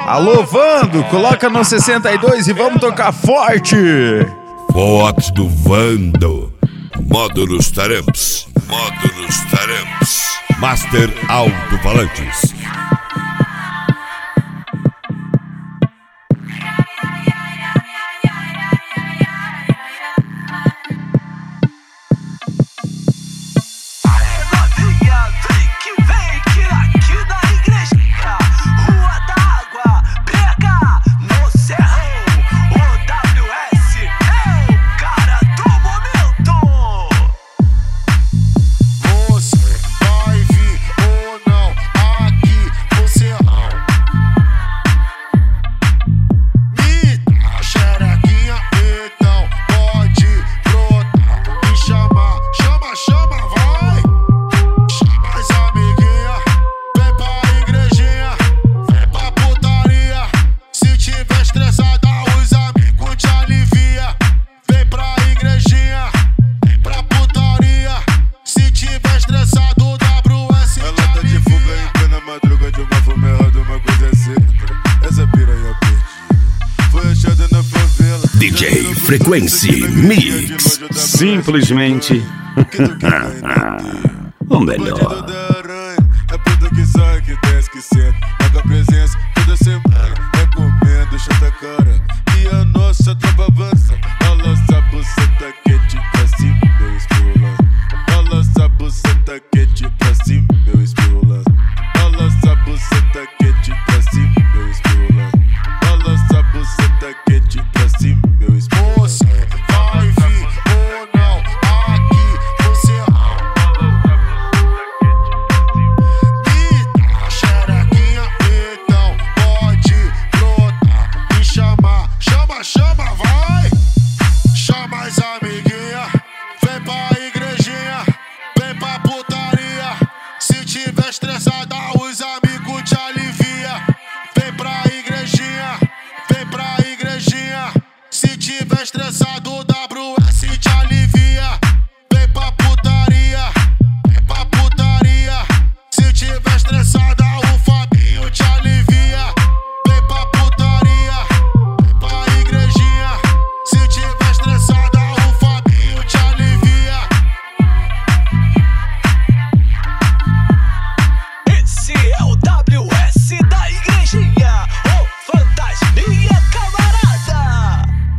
Alô, Vando, coloca no 62 e vamos tocar forte. Forte do Vando. Módulos Taramps. Master Alto-Falantes. DJ Frequency Mix. Simplesmente o melhor. É puta que sai, que desce, que senta. Paga presença toda semana. Recomendo, chata a cara. E a nossa tropa avança. Balança a buceta quente pra cima, meu esfolando. Balança a buceta quente.